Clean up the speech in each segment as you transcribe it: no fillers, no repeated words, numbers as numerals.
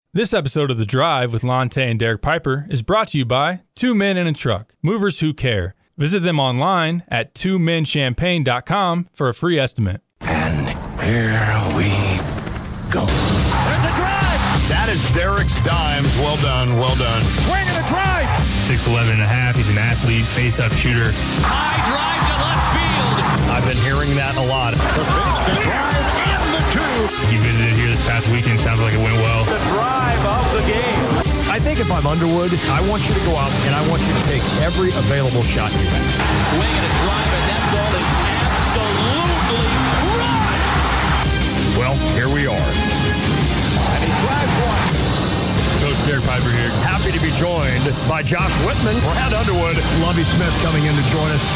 This episode of The Drive with Lonte and Derek Piper is brought to you by Two Men in a Truck, movers who care. Visit them online at twomenchampagne.com for a free estimate. And here we go. There's a drive! That is Derek's dimes. Well done, well done. Swing and a drive! 6'11 and a half. He's an athlete, face-up shooter. High drive to left field. I've been hearing that a lot. The pitch, the drive, and the two. He visited here this past weekend. Sounds like it went well. The drive of the game. I think if I'm Underwood, I want you to go out and I want you to take every available shot you have. Swing and a drive, and that ball is absolutely run. Well, here we are. And he drives one. Coach Derek Piper here. Happy to be joined by Josh Whitman, Brad Underwood, Lovie Smith coming in to join us.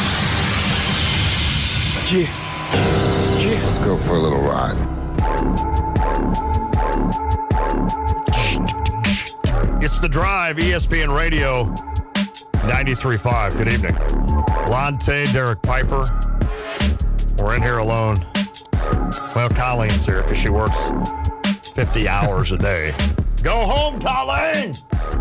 Let's go for a little ride. It's The Drive, ESPN Radio, 93.5. Good evening. Lonte, Derek Piper. We're in here alone. Well, Colleen's here because she works 50 hours a day. Go home, Colleen!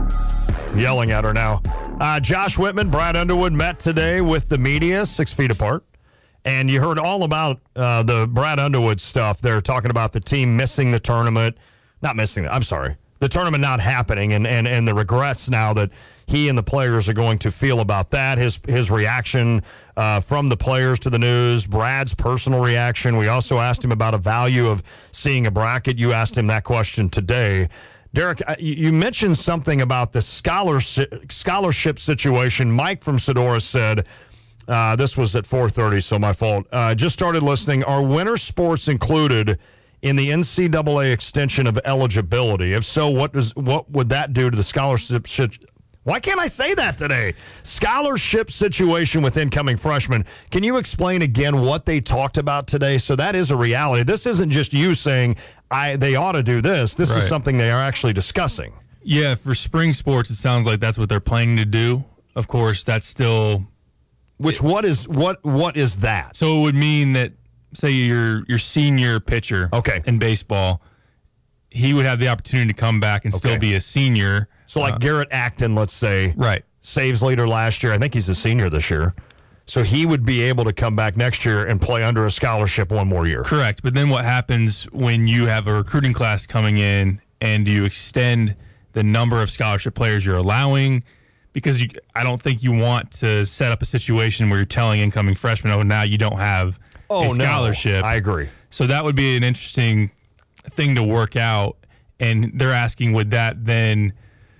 Yelling at her now. Josh Whitman, Brad Underwood met today with the media, 6 feet apart. And you heard all about the Brad Underwood stuff. They're talking about the team missing the tournament. Not missing it, I'm sorry. The tournament not happening and the regrets now that he and the players are going to feel about that. His reaction from the players to the news, Brad's personal reaction. We also asked him about a value of seeing a bracket. You asked him that question today. Derek, you mentioned something about the scholarship situation. Mike from Sedora said, this was at 4:30, so my fault. Just started listening. Are winter sports included in the NCAA extension of eligibility? If so, what would that do to the scholarship? Why can't I say that today? Scholarship situation with incoming freshmen. Can you explain again what they talked about today? So that is a reality. This isn't just you saying they ought to do this. This is something they are actually discussing. Yeah, for spring sports, it sounds like that's what they're planning to do. Of course, that's still... What is that? So it would mean that, say, your senior pitcher in baseball, he would have the opportunity to come back and still be a senior. So like Garrett Acton, let's say, saves leader last year. I think he's a senior this year. So he would be able to come back next year and play under a scholarship one more year. Correct. But then what happens when you have a recruiting class coming in and you extend the number of scholarship players you're allowing? Because I don't think you want to set up a situation where you're telling incoming freshmen, oh, now you don't have a scholarship. No, I agree. So that would be an interesting thing to work out. And they're asking, would that then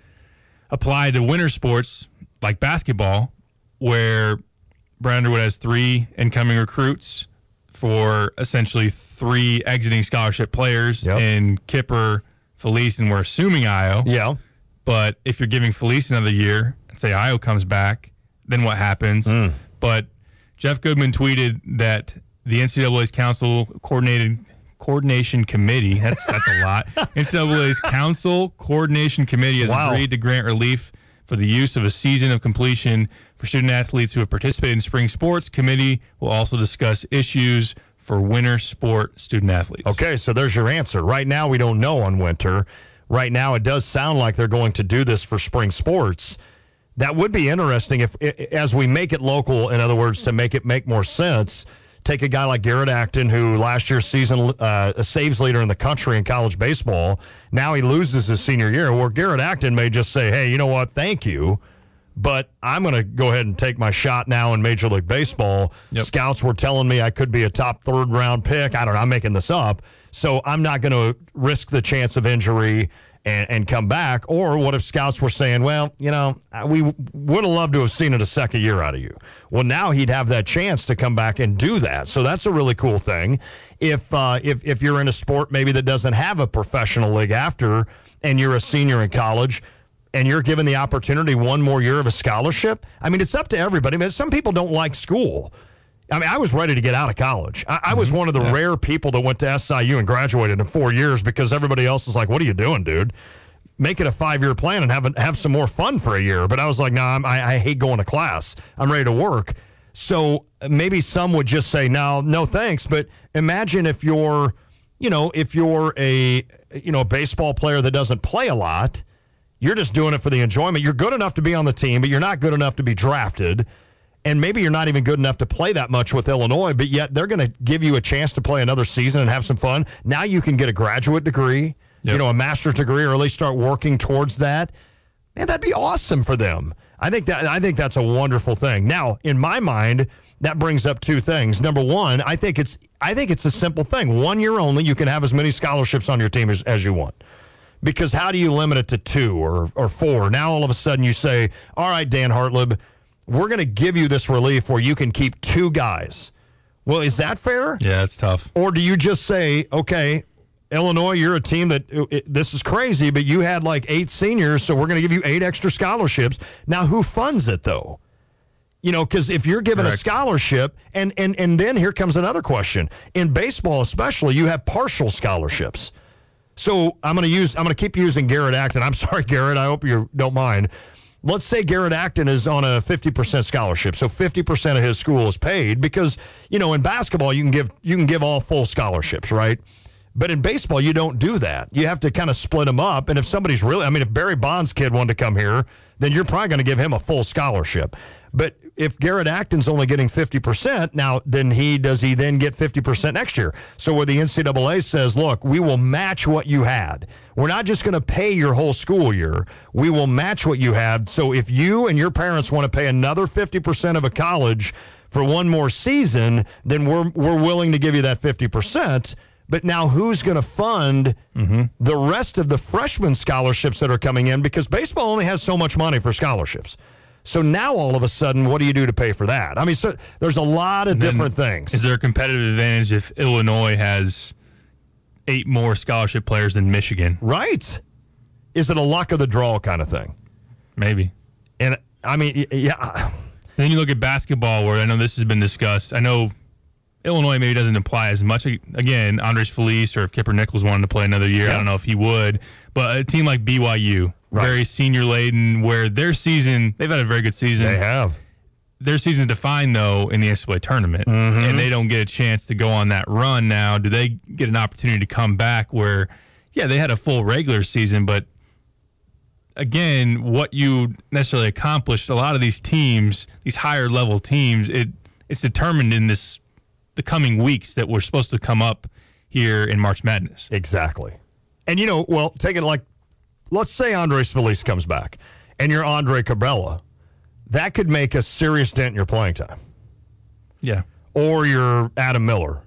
apply to winter sports like basketball, where Brad Underwood has 3 incoming recruits for essentially 3 exiting scholarship players in Kipper, Felice, and we're assuming Io. Yeah. But if you're giving Felice another year and say Io comes back, then what happens? But Jeff Goodman tweeted that the NCAA's Council Coordination Committee, that's a lot. NCAA's Council Coordination Committee has agreed to grant relief for the use of a season of completion for student athletes who have participated in spring sports. Committee will also discuss issues for winter sport student athletes. Okay, so there's your answer. Right now, we don't know on winter. Right now, it does sound like they're going to do this for spring sports. That would be interesting if, as we make it local, in other words, to make it make more sense, take a guy like Garrett Acton, who last year's season a saves leader in the country in college baseball. Now he loses his senior year, where Garrett Acton may just say, hey, you know what, thank you, but I'm going to go ahead and take my shot now in Major League Baseball. Scouts were telling me I could be a top 3rd-round pick. I don't know, I'm making this up. So I'm not going to risk the chance of injury and come back. Or what if scouts were saying, well, you know, we would have loved to have seen it a second year out of you. Well, now he'd have that chance to come back and do that. So that's a really cool thing. If you're in a sport maybe that doesn't have a professional league after, and you're a senior in college, and you're given the opportunity one more year of a scholarship, I mean, it's up to everybody. I mean, some people don't like school. I mean, I was ready to get out of college. I was one of the rare people that went to SIU and graduated in 4 years, because everybody else is like, what are you doing, dude? Make it a 5-year plan and have some more fun for a year. But I was like, no, I hate going to class. I'm ready to work. So maybe some would just say, no thanks. But imagine if you're if you're a baseball player that doesn't play a lot, you're just doing it for the enjoyment. You're good enough to be on the team, but you're not good enough to be drafted. And maybe you're not even good enough to play that much with Illinois, but yet they're going to give you a chance to play another season and have some fun. Now you can get a graduate degree, a master's degree, or at least start working towards that. Man, that'd be awesome for them. I think that's a wonderful thing. Now, in my mind, that brings up two things. Number one, I think it's a simple thing. 1 year only, you can have as many scholarships on your team as you want. Because how do you limit it to 2 or 4? Now all of a sudden you say, all right, Dan Hartlib, we're going to give you this relief where you can keep 2 guys. Well, is that fair? Yeah, it's tough. Or do you just say, okay, Illinois, you're a team that this is crazy, but you had like 8 seniors, so we're going to give you 8 extra scholarships. Now, who funds it, though? Because if you're given a scholarship, and then here comes another question. In baseball especially, you have partial scholarships. So I'm going to keep using Garrett Acton. I'm sorry, Garrett. I hope you don't mind. Let's say Garrett Acton is on a 50% scholarship, so 50% of his school is paid because, in basketball you can give all full scholarships, right? But in baseball you don't do that. You have to kind of split them up, and if somebody's if Barry Bonds' kid wanted to come here, then you're probably going to give him a full scholarship. But if Garrett Acton's only getting 50%, now does he then get 50% next year? So where the NCAA says, look, we will match what you had. We're not just going to pay your whole school year. We will match what you had. So if you and your parents want to pay another 50% of a college for one more season, then we're willing to give you that 50%. But now who's going to fund the rest of the freshman scholarships that are coming in? Because baseball only has so much money for scholarships. So now all of a sudden, what do you do to pay for that? I mean, so there's a lot of different things. Is there a competitive advantage if Illinois has 8 more scholarship players than Michigan? Right. Is it a luck of the draw kind of thing? Maybe. And, I mean, yeah. And then you look at basketball, where I know this has been discussed. I know Illinois maybe doesn't apply as much. Again, Andres Feliz or if Kipper Nichols wanted to play another year, I don't know if he would. But a team like BYU, very senior-laden, where their season, they've had a very good season. They have. Their season is defined, though, in the NCAA tournament, and they don't get a chance to go on that run now. Do they get an opportunity to come back where, they had a full regular season, but again, what you necessarily accomplished, a lot of these teams, these higher-level teams, it's determined in the coming weeks that we're supposed to come up here in March Madness. Exactly. And, take it like, let's say Andres Feliz comes back, and you're Andre Cabela. That could make a serious dent in your playing time. Yeah. Or you're Adam Miller.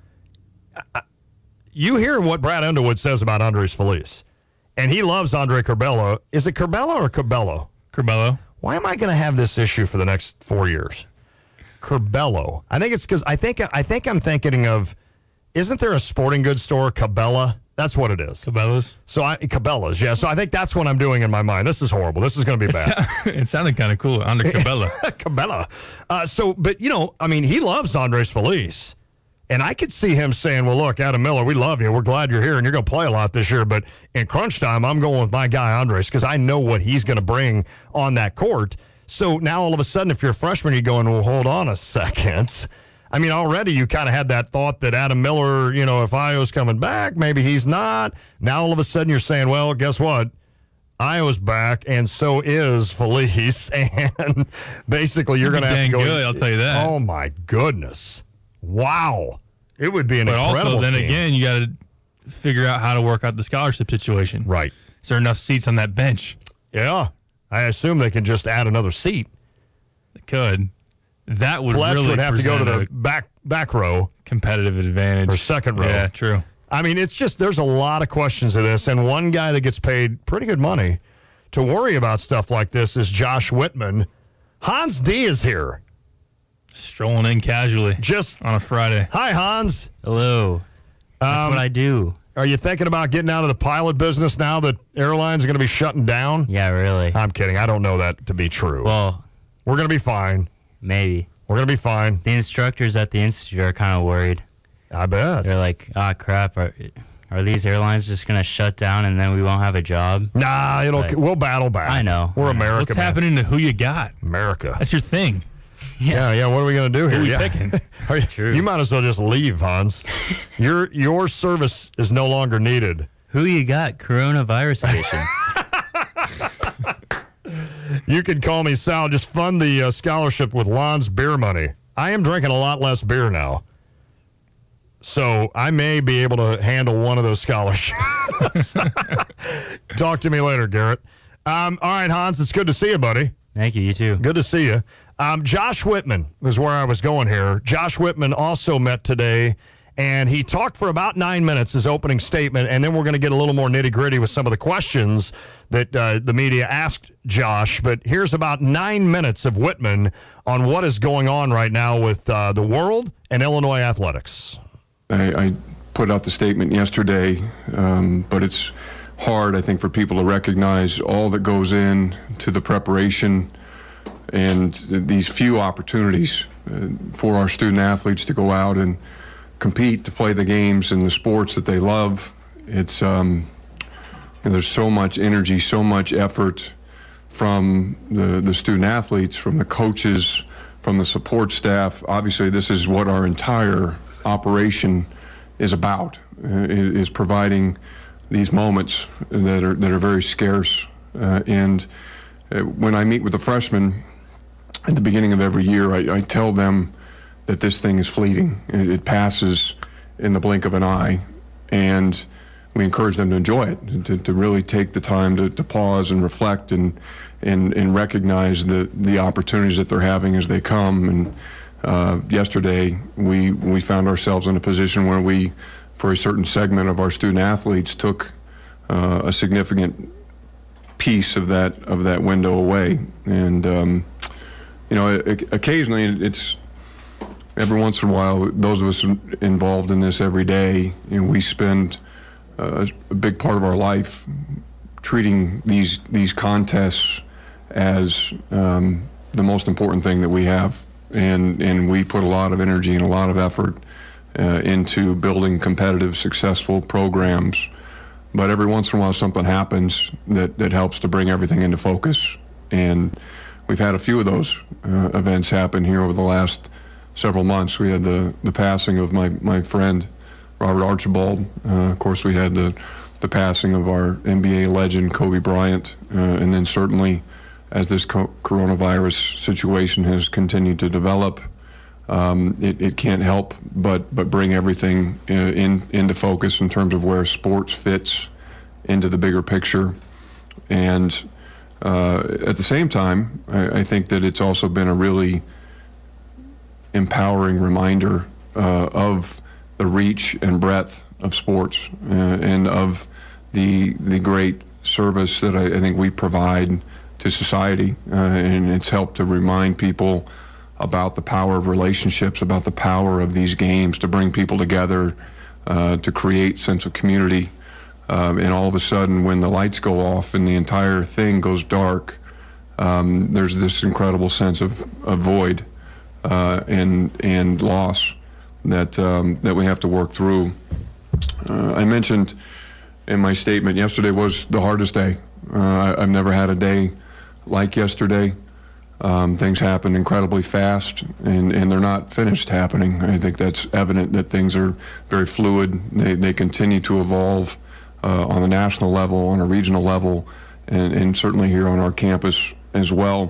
You hear what Brad Underwood says about Andres Feliz, and he loves Andre Cabela. Is it Cabela or Cabello? Cabello. Why am I going to have this issue for the next 4 years? Cabello. I think it's because I think I'm thinking of, isn't there a sporting goods store, Cabela? That's what it is. Cabela's? Cabela's, yeah. So I think that's what I'm doing in my mind. This is horrible. This is going to be bad. It sounded kind of cool, Andre Cabela. Cabela. But he loves Andres Feliz. And I could see him saying, well, look, Adam Miller, we love you. We're glad you're here, and you're going to play a lot this year. But in crunch time, I'm going with my guy, Andres, because I know what he's going to bring on that court. So now all of a sudden, if you're a freshman, you're going, well, hold on a second. I mean, already you kind of had that thought that Adam Miller, if Iowa's coming back, maybe he's not. Now all of a sudden you're saying, well, guess what? Iowa's back, and so is Feliz. And basically you're going to have to go. Good, I'll tell you that. Oh, my goodness. Wow. It would be an incredible But also, then team. again, you got to figure out how to work out the scholarship situation. Right. Is there enough seats on that bench? Yeah. I assume they can just add another seat. They could. That would Fletch really would have to go to present the back row. Competitive advantage. Or second row. Yeah, true. I mean, it's just, there's a lot of questions to this, and one guy that gets paid pretty good money to worry about stuff like this is Josh Whitman. Hans D is here. Strolling in casually. Just on a Friday. Hi, Hans. Hello. That's what I do. Are you thinking about getting out of the pilot business now that airlines are going to be shutting down? Yeah, really. I'm kidding. I don't know that to be true. Well, we're going to be fine. Maybe. We're going to be fine. The instructors at the institute are kind of worried. I bet. They're like, crap, are these airlines just going to shut down and then we won't have a job? Nah, we'll battle back. I know. We're America, What's happening to who you got? America. That's your thing. Yeah. What are we going to do here? Who are we picking? True. You might as well just leave, Hans. Your service is no longer needed. Who you got? Coronavirus Station. You can call me Sal. Just fund the scholarship with Lon's beer money. I am drinking a lot less beer now, so I may be able to handle one of those scholarships. Talk to me later, Garrett. All right, Hans, it's good to see you, buddy. Thank you. You too. Good to see you. Josh Whitman is where I was going here. Josh Whitman also met today, and he talked for about 9 minutes, his opening statement, and then we're going to get a little more nitty-gritty with some of the questions that the media asked Josh. But here's about 9 minutes of Whitman on what is going on right now with the world and Illinois athletics. I put out the statement yesterday, but it's hard, I think, for people to recognize all that goes in to the preparation and these few opportunities for our student athletes to go out and compete, to play the games and the sports that they love. It's there's so much energy, so much effort from the student athletes, from the coaches, from the support staff. Obviously, this is what our entire operation is about, is providing these moments that are very scarce. And when I meet with the freshmen at the beginning of every year, I tell them that this thing is fleeting. It passes in the blink of an eye, and we encourage them to enjoy it, to really take the time to pause and reflect and recognize the opportunities that they're having as they come. And yesterday, we found ourselves in a position where we, for a certain segment of our student athletes, took a significant piece of that window away. And occasionally, it's every once in a while, those of us involved in this every day, we spend a big part of our life treating these contests as the most important thing that we have, and we put a lot of energy and a lot of effort into building competitive, successful programs. But every once in a while, something happens that helps to bring everything into focus, and we've had a few of those events happen here over the last several months. We had the passing of my friend Robert Archibald. Of course, we had the passing of our NBA legend Kobe Bryant, and then certainly as this coronavirus situation has continued to develop, it can't help but bring everything into focus in terms of where sports fits into the bigger picture. And at the same time, I think that it's also been a really empowering reminder of the reach and breadth of sports and of the great service that I think we provide to society. And it's helped to remind people about the power of relationships, about the power of these games to bring people together, to create sense of community. And all of a sudden, when the lights go off and the entire thing goes dark, there's this incredible sense of void and loss that we have to work through. I mentioned in my statement, yesterday was the hardest day. I've never had a day like yesterday. Things happen incredibly fast, and they're not finished happening. I think that's evident that things are very fluid. They continue to evolve on a national level, on a regional level, and certainly here on our campus as well.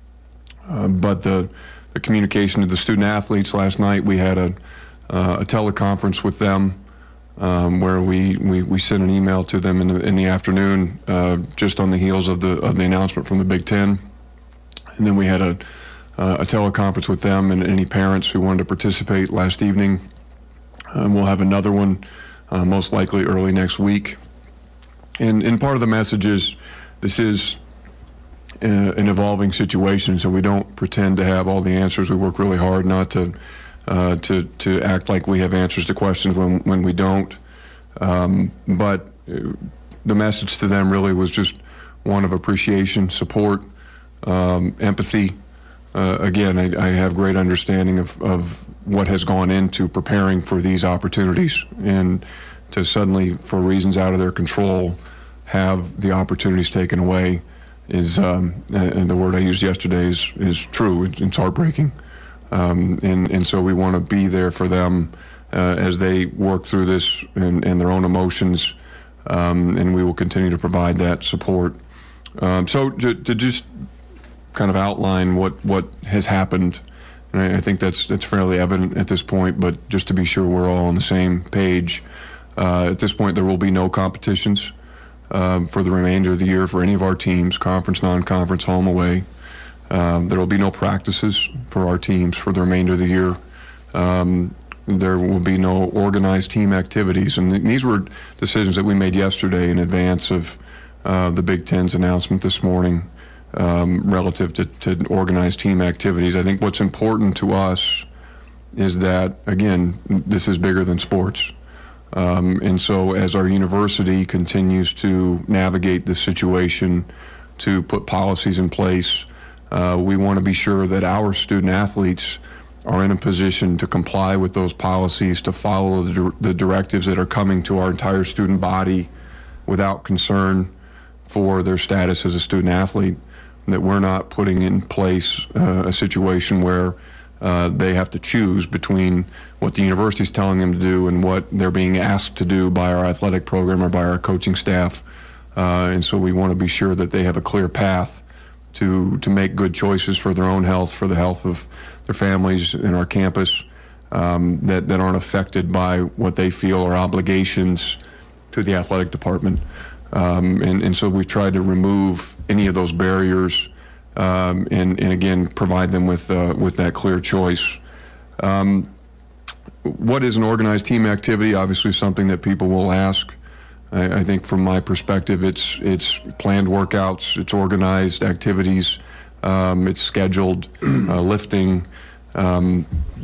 But the communication to the student athletes last night, we had a teleconference with them where we sent an email to them in the afternoon, just on the heels of the announcement from the Big Ten. And then we had a teleconference with them and any parents who wanted to participate last evening. We'll have another one most likely early next week. And part of the message is this is an evolving situation, so we don't pretend to have all the answers. We work really hard not to act like we have answers to questions when we don't. But the message to them really was just one of appreciation, support, empathy. Again, I have great understanding of what has gone into preparing for these opportunities, and to suddenly, for reasons out of their control, have the opportunities taken away and the word I used yesterday is true. It's heartbreaking, and so we want to be there for them as they work through this and their own emotions, and we will continue to provide that support. So to just kind of outline what has happened, and I think that's fairly evident at this point, but just to be sure we're all on the same page, at this point there will be no competitions for the remainder of the year for any of our teams, conference, non-conference, home, away. There will be no practices for our teams for the remainder of the year. There will be no organized team activities, and these were decisions that we made yesterday in advance of the Big Ten's announcement this morning relative to organized team activities. I think what's important to us is that, again, this is bigger than sports. And so as our university continues to navigate this situation, to put policies in place, we want to be sure that our student athletes are in a position to comply with those policies, to follow the directives that are coming to our entire student body without concern for their status as a student athlete, that we're not putting in place a situation where they have to choose between what the university is telling them to do and what they're being asked to do by our athletic program or by our coaching staff. And so we want to be sure that they have a clear path to make good choices for their own health, for the health of their families in our campus, that aren't affected by what they feel are obligations to the athletic department. And so we've tried to remove any of those barriers and again, provide them with that clear choice. What is an organized team activity? Obviously something that people will ask. I think from my perspective, it's planned workouts, it's organized activities, it's scheduled lifting, and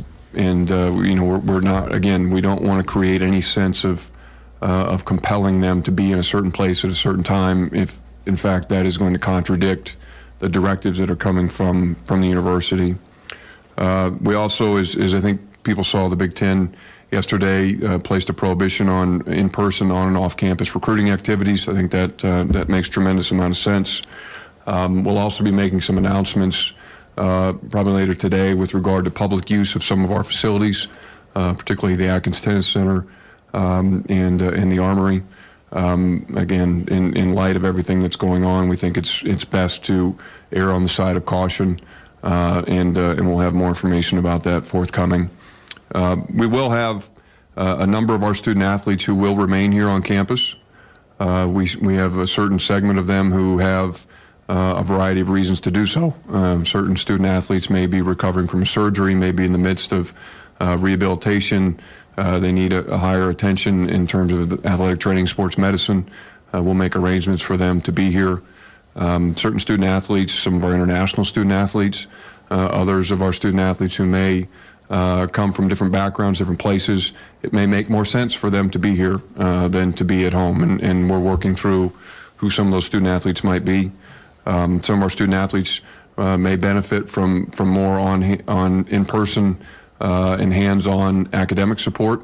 we're not, again, we don't want to create any sense of compelling them to be in a certain place at a certain time if in fact that is going to contradict the directives that are coming from the university. We also, as I think people saw, the Big Ten yesterday placed a prohibition on in-person, on and off-campus recruiting activities. I think that makes tremendous amount of sense. We'll also be making some announcements probably later today with regard to public use of some of our facilities, particularly the Atkins Tennis Center and the Armory. Again, in light of everything that's going on, we think it's best to err on the side of caution, and we'll have more information about that forthcoming. We will have a number of our student athletes who will remain here on campus. We have a certain segment of them who have a variety of reasons to do so. Certain student athletes may be recovering from a surgery, may be in the midst of rehabilitation. They need a higher attention in terms of the athletic training, sports medicine. We'll make arrangements for them to be here. Certain student athletes, some of our international student athletes, others of our student athletes who may come from different backgrounds, different places, it may make more sense for them to be here than to be at home. And we're working through who some of those student athletes might be. Some of our student athletes may benefit from more on in-person and hands-on academic support,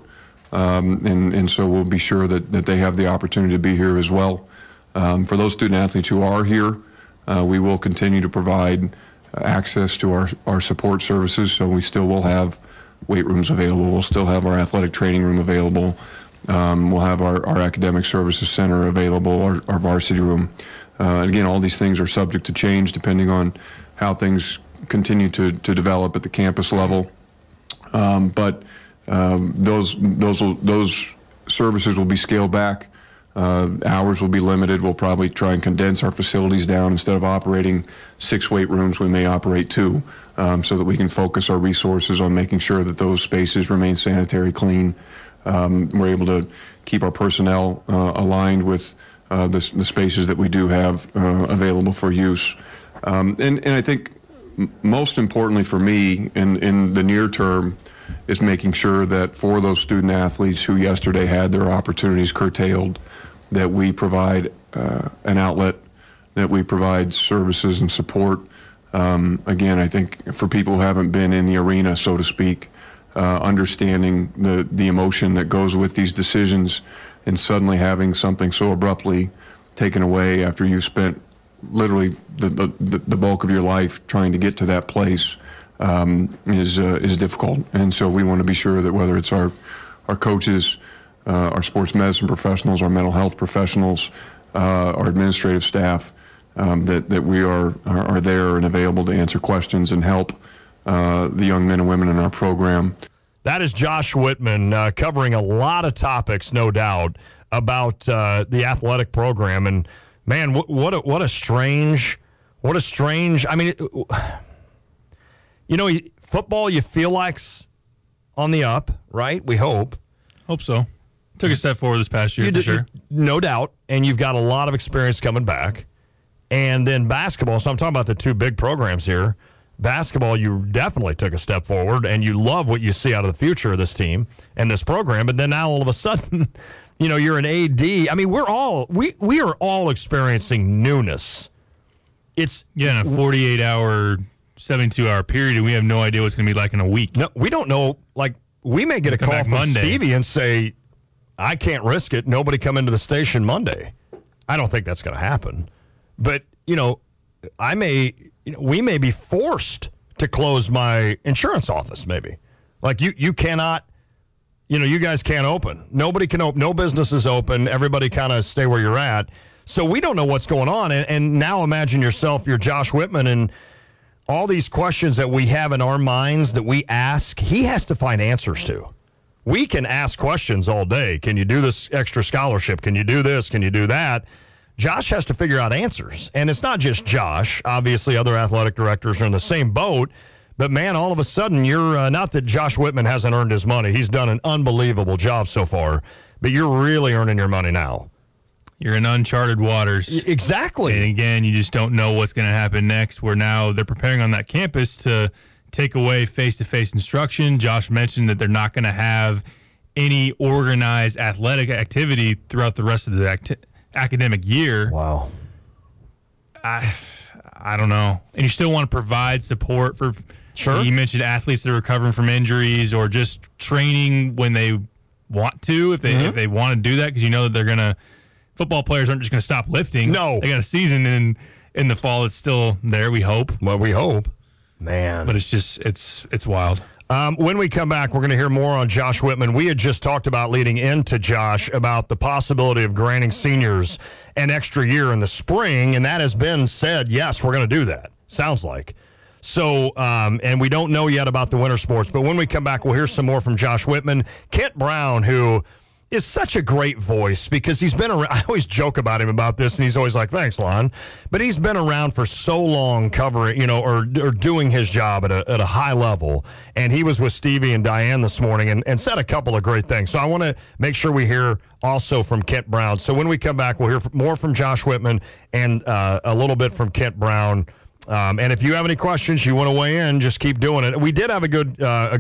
and so we'll be sure that they have the opportunity to be here as well. For those student athletes who are here, we will continue to provide access to our support services, so we still will have weight rooms available, we'll still have our athletic training room available, we'll have our academic services center available, our varsity room. Again, all these things are subject to change depending on how things continue to develop at the campus level. But those services will be scaled back. Hours will be limited. We'll probably try and condense our facilities down. Instead of operating 6 weight rooms, we may operate 2, so that we can focus our resources on making sure that those spaces remain sanitary, clean. We're able to keep our personnel aligned with the spaces that we do have available for use. And I think most importantly for me in the near term is making sure that for those student athletes who yesterday had their opportunities curtailed, that we provide an outlet, that we provide services and support. Again, I think for people who haven't been in the arena, so to speak, understanding the emotion that goes with these decisions and suddenly having something so abruptly taken away after you've spent literally the bulk of your life trying to get to that place is difficult. And so we want to be sure that whether it's our coaches, our sports medicine professionals, our mental health professionals, our administrative staff, that we are there and available to answer questions and help the young men and women in our program. That is Josh Whitman covering a lot of topics, no doubt, about the athletic program. And man, what a strange. I mean, football, you feel like's on the up, right? We hope. Hope so. Took a step forward this past year, for sure. No doubt. And you've got a lot of experience coming back. And then basketball. So I'm talking about the two big programs here. Basketball, you definitely took a step forward, and you love what you see out of the future of this team and this program. But then now all of a sudden, you're an AD. I mean, we are all experiencing newness. It's in a 48-hour, 72-hour period, and we have no idea what's going to be like in a week. No, we don't know. Like, we may get a call from Monday. Stevie and say, I can't risk it. Nobody come into the station Monday. I don't think that's going to happen. But, we may be forced to close my insurance office, maybe. Like, you cannot, you guys can't open. Nobody can open. No business is open. Everybody kind of stay where you're at. So we don't know what's going on. And now imagine yourself, you're Josh Whitman, and all these questions that we have in our minds that we ask, he has to find answers to. We can ask questions all day. Can you do this extra scholarship? Can you do this? Can you do that? Josh has to figure out answers. And it's not just Josh. Obviously, other athletic directors are in the same boat. But, man, all of a sudden, you're not that Josh Whitman hasn't earned his money. He's done an unbelievable job so far. But you're really earning your money now. You're in uncharted waters. Exactly. And, again, you just don't know what's going to happen next, where now they're preparing on that campus to take away face-to-face instruction. Josh mentioned that they're not going to have any organized athletic activity throughout the rest of the academic year. Wow. I don't know. And you still want to provide support for, sure. You mentioned athletes that are recovering from injuries or just training when they want to, if they want to do that, because you know that they're going to, football players aren't just going to stop lifting. No. They got a season in the fall. It's still there, we hope. Well, we hope. Man. But it's just, it's wild. When we come back, we're going to hear more on Josh Whitman. We had just talked about leading into Josh about the possibility of granting seniors an extra year in the spring, and that has been said, yes, we're going to do that. Sounds like. So, and we don't know yet about the winter sports, but when we come back, we'll hear some more from Josh Whitman. Kent Brown, who is such a great voice because he's been around. I always joke about him about this, and he's always like, thanks, Lon. But he's been around for so long covering, or doing his job at a high level. And he was with Stevie and Diane this morning and said a couple of great things. So I want to make sure we hear also from Kent Brown. So when we come back, we'll hear more from Josh Whitman and a little bit from Kent Brown. And if you have any questions, you want to weigh in, just keep doing it. We did have a good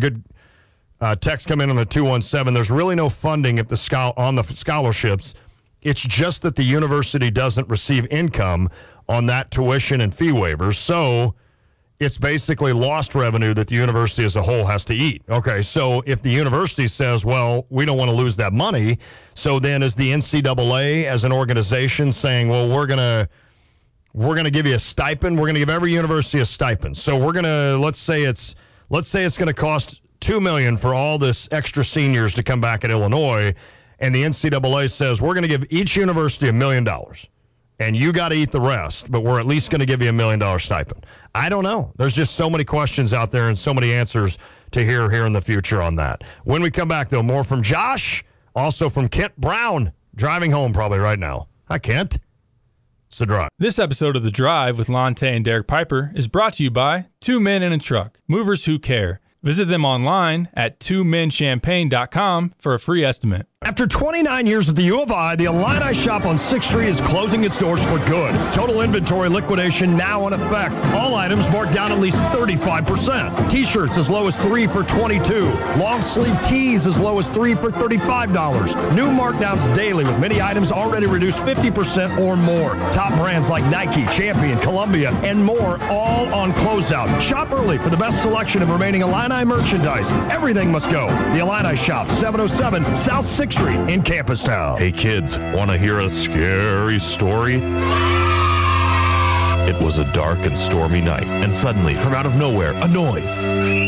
text come in on the 217. There's really no funding on the scholarships. It's just that the university doesn't receive income on that tuition and fee waivers. So it's basically lost revenue that the university as a whole has to eat. Okay, so if the university says, well, we don't want to lose that money, so then is the NCAA as an organization saying, well, we're going to give you a stipend. We're going to give every university a stipend. So we're going to, let's say it's going to cost $2 million for all this extra seniors to come back at Illinois, and the NCAA says we're going to give each university $1 million, and you got to eat the rest, but we're at least going to give you $1 million stipend. I don't know. There's just so many questions out there and so many answers to hear here in the future on that. When we come back, though, more from Josh, also from Kent Brown, driving home probably right now. Hi, Kent. It's The Drive. This episode of The Drive with Lonte and Derek Piper is brought to you by Two Men in a Truck, movers who care. Visit them online at twomenchampagne.com for a free estimate. After 29 years at the U of I, the Illini shop on 6th Street is closing its doors for good. Total inventory liquidation now in effect. All items marked down at least 35%. T-shirts as low as $3 for $22. Long sleeve tees as low as $3 for $35. New markdowns daily with many items already reduced 50% or more. Top brands like Nike, Champion, Columbia, and more all on closeout. Shop early for the best selection of remaining Illini merchandise. Everything must go. The Illini shop, 707 South 6th Street in Campustown. 6th Street in Campustown. Hey kids, want to hear a scary story? It was a dark and stormy night, and suddenly, from out of nowhere, a noise.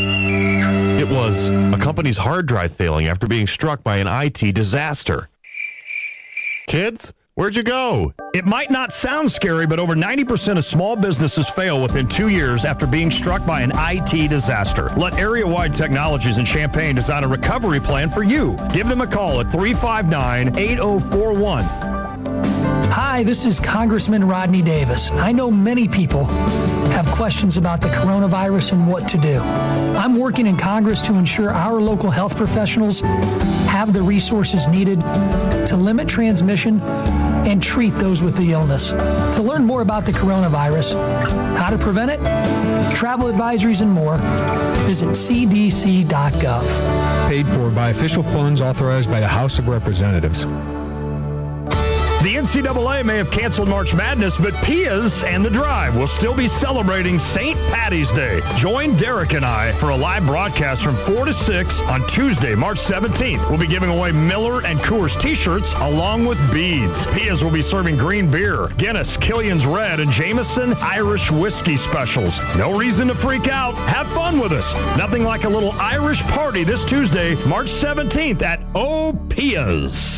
It was a company's hard drive failing after being struck by an IT disaster. Kids, where'd you go? It might not sound scary, but over 90% of small businesses fail within 2 years after being struck by an IT disaster. Let Area Wide Technologies in Champaign design a recovery plan for you. Give them a call at 359-8041. Hi, this is Congressman Rodney Davis. I know many people have questions about the coronavirus and what to do. I'm working in Congress to ensure our local health professionals have the resources needed to limit transmission and treat those with the illness. To learn more about the coronavirus, how to prevent it, travel advisories, and more, visit cdc.gov. Paid for by official funds authorized by the House of Representatives. The NCAA may have canceled March Madness, but Pia's and The Drive will still be celebrating St. Paddy's Day. Join Derek and I for a live broadcast from 4 to 6 on Tuesday, March 17th. We'll be giving away Miller and Coors t-shirts along with beads. Pia's will be serving green beer, Guinness, Killian's Red, and Jameson Irish whiskey specials. No reason to freak out. Have fun with us. Nothing like a little Irish party this Tuesday, March 17th at Pia's.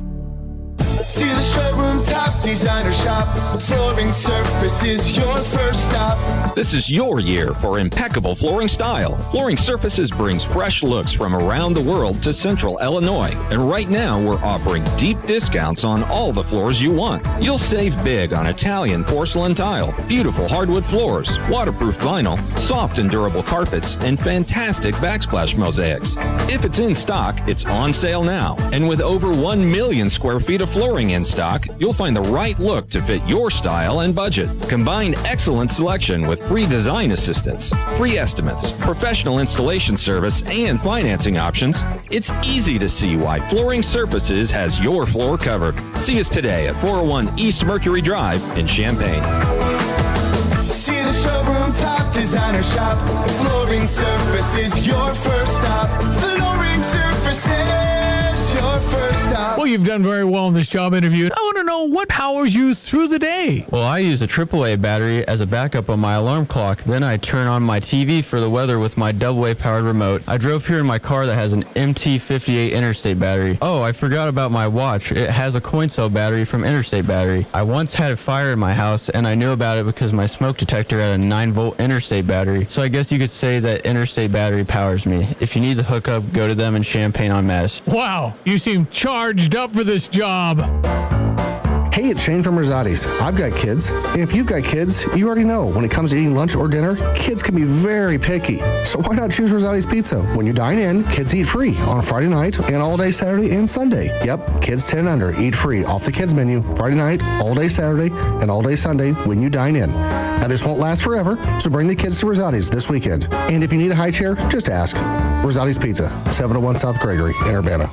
See the showroom top designer shop. Flooring Surface is your first stop. This is your year for impeccable flooring style. Flooring Surfaces brings fresh looks from around the world to Central Illinois. And right now, we're offering deep discounts on all the floors you want. You'll save big on Italian porcelain tile, beautiful hardwood floors, waterproof vinyl, soft and durable carpets, and fantastic backsplash mosaics. If it's in stock, it's on sale now. And with over 1 million square feet of flooring in stock, you'll find the right look to fit your style and budget. Combine excellent selection with free design assistance, free estimates, professional installation service, and financing options. It's easy to see why Flooring Surfaces has your floor covered. See us today at 401 East Mercury Drive in Champaign. See the showroom top designer shop. Flooring Surfaces your first stop. Flooring Surfaces your first stop. Well, you've done very well in this job interview. I want to know what powers you through the day. Well, I use a AAA battery as a backup on my alarm clock. Then I turn on my TV for the weather with my AA powered remote. I drove here in my car that has an MT58 Interstate battery. Oh, I forgot about my watch. It has a coin cell battery from Interstate Battery. I once had a fire in my house, and I knew about it because my smoke detector had a 9-volt Interstate battery. So I guess you could say that Interstate Battery powers me. If you need the hookup, go to them in Champaign on Madison. Wow, you seem charged up for this job. Hey, it's Shane from Rosati's. I've got kids, and if you've got kids, you already know when it comes to eating lunch or dinner, kids can be very picky. So why not choose Rosati's Pizza? When you dine in, kids eat free on Friday night and all day Saturday and Sunday. Yep, kids 10 and under eat free off the kids menu Friday night, all day Saturday, and all day Sunday when you dine in. Now, this won't last forever, so bring the kids to Rosati's this weekend. And if you need a high chair, just ask. Rosati's Pizza, 701 South Gregory in Urbana.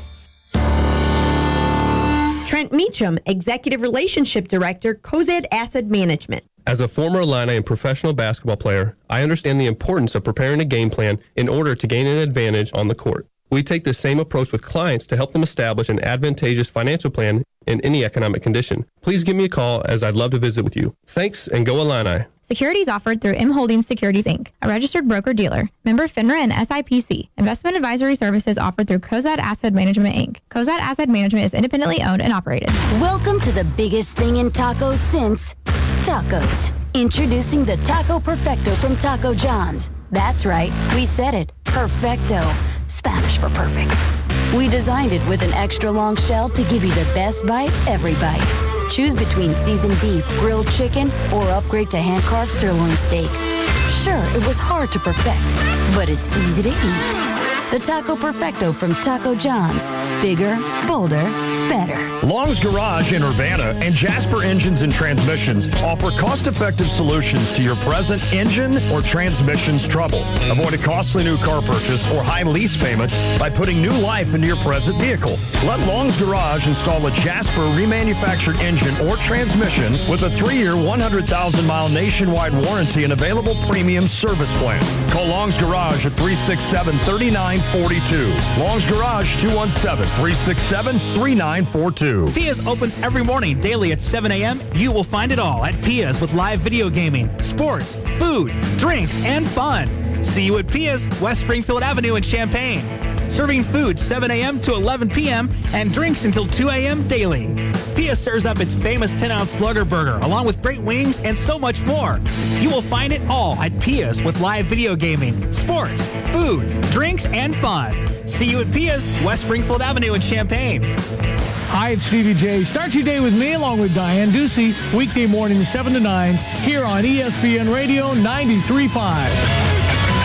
Trent Meacham, Executive Relationship Director, Cozad Asset Management. As a former Illini and professional basketball player, I understand the importance of preparing a game plan in order to gain an advantage on the court. We take the same approach with clients to help them establish an advantageous financial plan in any economic condition. Please give me a call, as I'd love to visit with you. Thanks, and go Illini. Securities offered through M Holdings Securities, Inc., a registered broker-dealer, member FINRA and SIPC. Investment advisory services offered through Cozad Asset Management, Inc. Cozad Asset Management is independently owned and operated. Welcome to the biggest thing in tacos since tacos. Introducing the Taco Perfecto from Taco John's. That's right, we said it. Perfecto. Spanish for perfect. We designed it with an extra long shell to give you the best bite every bite. Choose between seasoned beef, grilled chicken, or upgrade to hand-carved sirloin steak. Sure, it was hard to perfect, but it's easy to eat. The Taco Perfecto from Taco John's. Bigger, bolder, better. Long's Garage in Urbana and Jasper Engines and Transmissions offer cost-effective solutions to your present engine or transmissions trouble. Avoid a costly new car purchase or high lease payments by putting new life into your present vehicle. Let Long's Garage install a Jasper remanufactured engine or transmission with a 3-year, 100,000-mile nationwide warranty and available premium service plan. Call Long's Garage at 367-3942. Long's Garage, 217-367-3942. 942. Pia's opens every morning, daily at 7 a.m. You will find it all at Pia's with live video gaming, sports, food, drinks, and fun. See you at Pia's, West Springfield Avenue in Champaign. Serving food 7 a.m. to 11 p.m. and drinks until 2 a.m. daily. Pia serves up its famous 10-ounce slugger burger along with great wings and so much more. You will find it all at Pia's with live video gaming, sports, food, drinks, and fun. See you at Pia's, West Springfield Avenue in Champaign. Hi, it's Stevie J. Start your day with me along with Diane Ducey, weekday morning 7 to 9 here on ESPN Radio 93.5.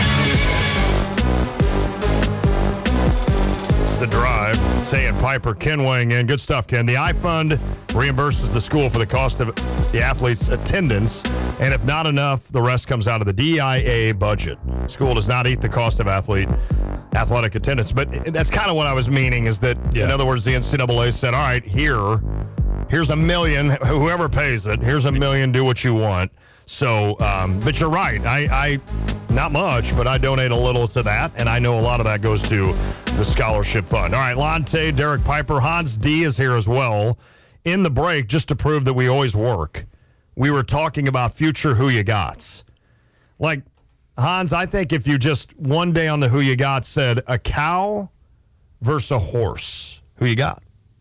The Drive. Say and Piper, Ken weighing in. Good stuff, Ken. The iFund reimburses the school for the cost of the athlete's attendance, and if not enough, the rest comes out of the DIA budget. School does not eat the cost of athletic attendance, but that's kind of what I was meaning, is that, in other words, the NCAA said, all right, here's $1 million. Whoever pays it, here's $1 million. Do what you want. So, but you're right. I not much, but I donate a little to that, and I know a lot of that goes to the scholarship fund. All right, Lonte, Derek Piper, Hans D is here as well. In the break, just to prove that we always work, we were talking about future Who You Gots. Like, Hans, I think if you just one day on the Who You Got said a cow versus a horse, who you got?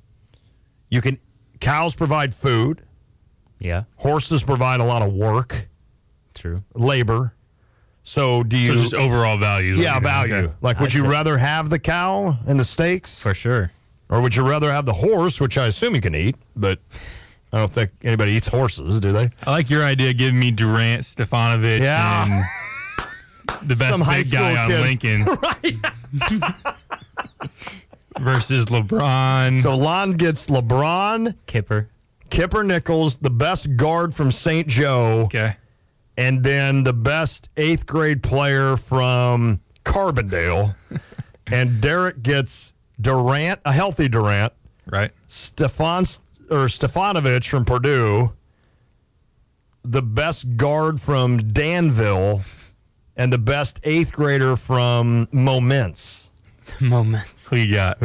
Cows provide food. Yeah. Horses provide a lot of work. True. Labor. So do you... So just overall value. Yeah, value. Okay. Like, would you rather have the cow and the steaks? For sure. Or would you rather have the horse, which I assume you can eat, but I don't think anybody eats horses, do they? I like your idea of giving me Durant, Stefanovic, and the best big guy on Lincoln. Right. Versus LeBron. So Lon gets LeBron. Kipper Nichols, the best guard from St. Joe. Okay. And then the best 8th grade player from Carbondale. And Derek gets Durant, a healthy Durant. Right. Stefanovic from Purdue. The best guard from Danville. And the best 8th grader from Moments. Moments. Who you got?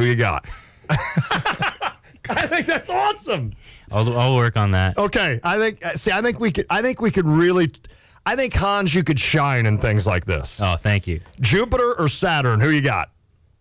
I think that's awesome. I'll work on that. Okay, I think we could really. I think, Hans, you could shine in things like this. Oh, thank you. Jupiter or Saturn? Who you got?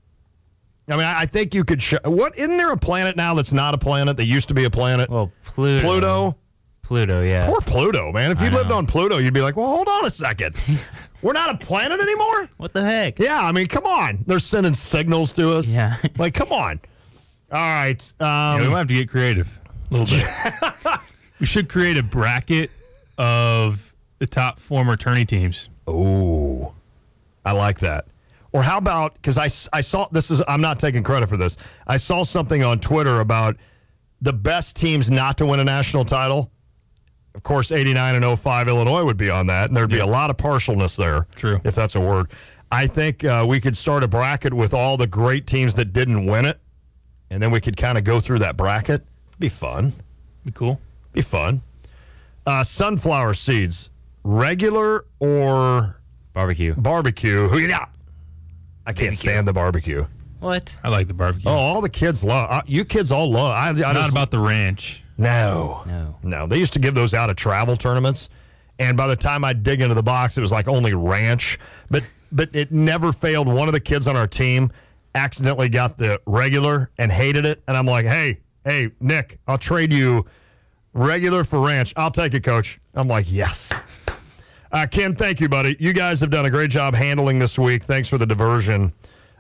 I mean, I think you could. Isn't there a planet now that's not a planet that used to be a planet? Well, Pluto. Pluto, yeah. Poor Pluto, man. If you lived on Pluto, you'd be like, well, hold on a second. We're not a planet anymore? What the heck? Yeah, I mean, come on. They're sending signals to us. Yeah. Like, come on. All right. We might have to get creative a little bit. We should create a bracket of the top former tourney teams. Oh, I like that. Or how about, because I saw, I'm not taking credit for this. I saw something on Twitter about the best teams not to win a national title. Of course, 89 and 05 Illinois would be on that, and there'd be a lot of partialness there. True. If that's a word. I think we could start a bracket with all the great teams that didn't win it, and then we could kind of go through that bracket. Be fun. Be cool. Be fun. Sunflower seeds, regular or barbecue? Barbecue. Who you got? I can't stand the barbecue. What? I like the barbecue. Oh, all the kids love. You kids all love. I not about the ranch. No. They used to give those out at travel tournaments, and by the time I'd dig into the box, it was like only ranch. But it never failed. One of the kids on our team accidentally got the regular and hated it, and I'm like, hey, Nick, I'll trade you regular for ranch. I'll take it, Coach. I'm like, yes. Ken, thank you, buddy. You guys have done a great job handling this week. Thanks for the diversion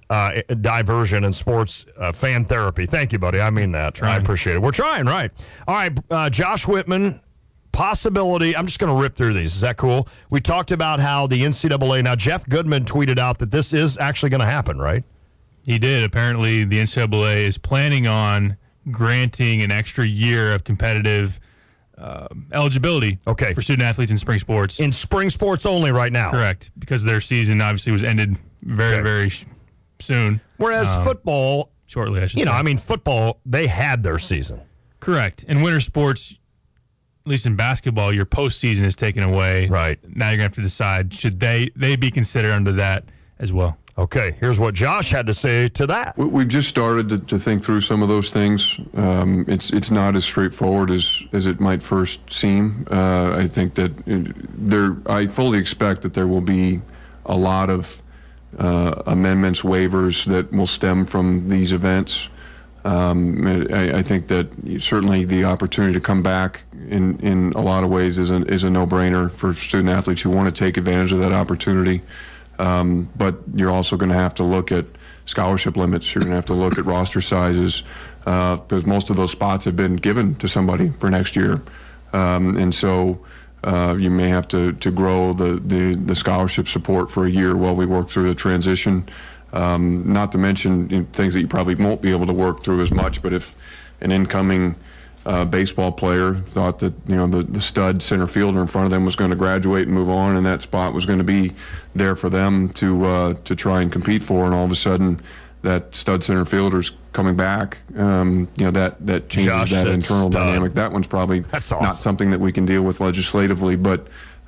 in sports fan therapy. Thank you, buddy. I mean that. I appreciate it. We're trying, right? All right, Josh Whitman, possibility. I'm just going to rip through these. Is that cool? We talked about how the NCAA, now Jeff Goodman tweeted out that this is actually going to happen, right? He did. Apparently, the NCAA is planning on granting an extra year of competitive eligibility for student athletes in spring sports. In spring sports only right now. Correct, because their season obviously was ended very soon. Whereas football, shortly, I should say. I mean, football, they had their season. Correct. In winter sports, at least in basketball, your postseason is taken away. Right. Now you're going to have to decide, should they be considered under that as well? Okay, here's what Josh had to say to that. We've just started to think through some of those things. It's not as straightforward as it might first seem. I think that I fully expect that there will be a lot of amendments, waivers that will stem from these events. I think that certainly the opportunity to come back in a lot of ways is a no-brainer for student athletes who want to take advantage of that opportunity. But you're also going to have to look at scholarship limits. You're going to have to look at roster sizes because most of those spots have been given to somebody for next year. And so you may have to grow the scholarship support for a year while we work through the transition. Not to mention things that you probably won't be able to work through as much, but if an incoming baseball player thought that the stud center fielder in front of them was going to graduate and move on, and that spot was going to be there for them to try and compete for, and all of a sudden that stud center fielder's coming back, that changes Josh, that internal dynamic. That one's probably awesome. Not something that we can deal with legislatively, but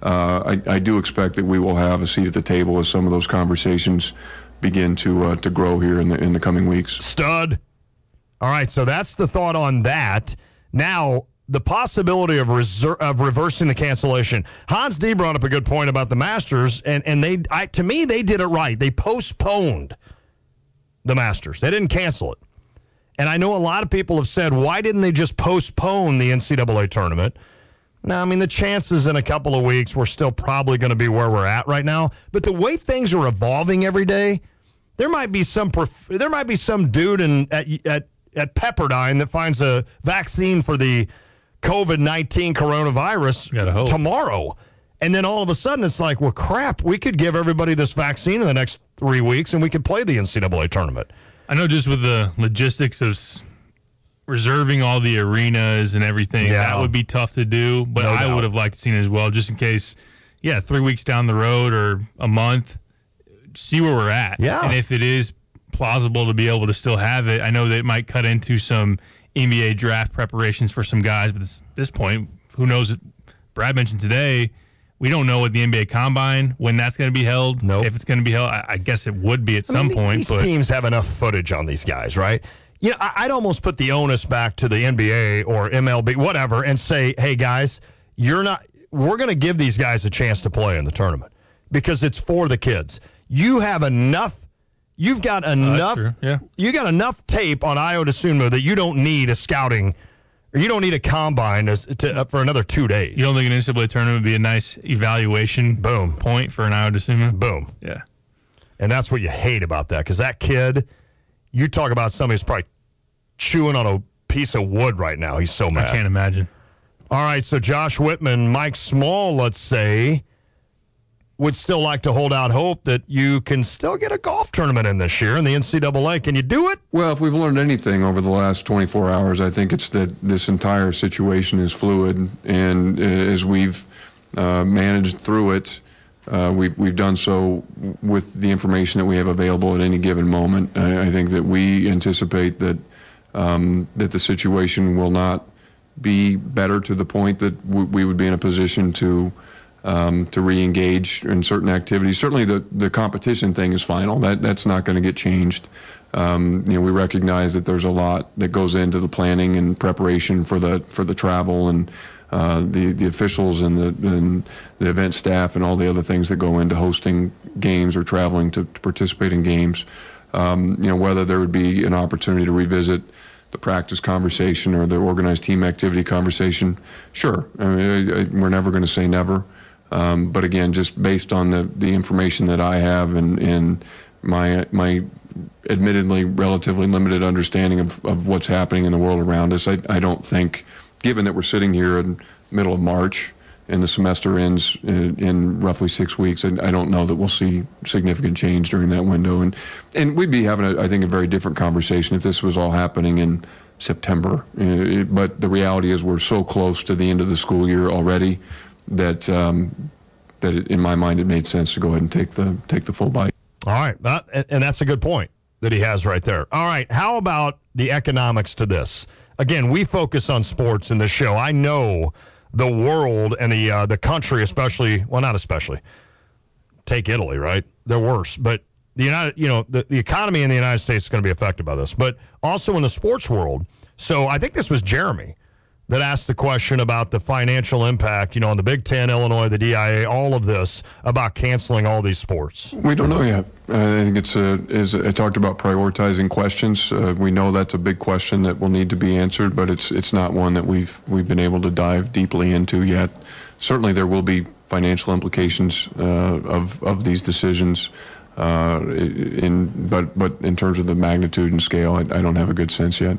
I do expect that we will have a seat at the table as some of those conversations begin to grow here in the coming weeks. Stud. All right, so that's the thought on that. Now, the possibility of reversing the cancellation. Hans D brought up a good point about the Masters, and to me, they did it right. They postponed the Masters. They didn't cancel it. And I know a lot of people have said, why didn't they just postpone the NCAA tournament? Now, I mean, the chances in a couple of weeks, we're still probably going to be where we're at right now. But the way things are evolving every day, there might be some dude at Pepperdine that finds a vaccine for the COVID-19 coronavirus tomorrow. And then all of a sudden it's like, well, crap, we could give everybody this vaccine in the next 3 weeks and we could play the NCAA tournament. I know just with the logistics of reserving all the arenas and everything, that would be tough to do. But I would have liked to see it as well, just in case, 3 weeks down the road or a month, see where we're at. Yeah. And if it is plausible to be able to still have it, I know that it might cut into some NBA draft preparations for some guys, but at this point, who knows? Brad mentioned today, we don't know what the NBA Combine, when that's going to be held. Nope. If it's going to be held, I guess it would be at some point. These teams have enough footage on these guys, right? I'd almost put the onus back to the NBA or MLB, whatever, and say, hey, guys, we're going to give these guys a chance to play in the tournament because it's for the kids. You've got enough you got enough tape on Ayo Dosunmu that you don't need a scouting or you don't need a combine for another 2 days. You don't think an NCAA tournament would be a nice evaluation point for an Ayo Dosunmu? Boom. Yeah. And that's what you hate about that, because that kid, you talk about somebody who's probably chewing on a piece of wood right now. He's so mad. I can't imagine. All right, so Josh Whitman, Mike Small, let's say, would still like to hold out hope that you can still get a golf tournament in this year in the NCAA. Can you do it? Well, if we've learned anything over the last 24 hours, I think it's that this entire situation is fluid, and as we've managed through it, we've done so with the information that we have available at any given moment. I think that we anticipate that that the situation will not be better to the point that we would be in a position to re-engage in certain activities. Certainly the competition thing is final. That's not going to get changed. We recognize that there's a lot that goes into the planning and preparation for the travel and the officials and the event staff and all the other things that go into hosting games or traveling to participate in games. Whether there would be an opportunity to revisit the practice conversation or the organized team activity conversation, sure. I mean, we're never going to say never. But again, just based on the information that I have and my admittedly relatively limited understanding of what's happening in the world around us, I don't think, given that we're sitting here in the middle of March and the semester ends in roughly 6 weeks, I don't know that we'll see significant change during that window. And we'd be having, I think, a very different conversation if this was all happening in September. But the reality is we're so close to the end of the school year already that in my mind it made sense to go ahead and take the full bite. All right, and that's a good point that he has right there. All right, how about the economics to this? Again, we focus on sports in this show. I know the world and the country, especially, well, not especially. Take Italy, right? They're worse, but the economy in the United States is going to be affected by this, but also in the sports world. So I think this was Jeremy that asked the question about the financial impact, on the Big Ten, Illinois, the DIA, all of this about canceling all these sports. We don't know yet. I think I talked about prioritizing questions. We know that's a big question that will need to be answered, but it's not one that we've been able to dive deeply into yet. Certainly, there will be financial implications of these decisions. But in terms of the magnitude and scale, I don't have a good sense yet.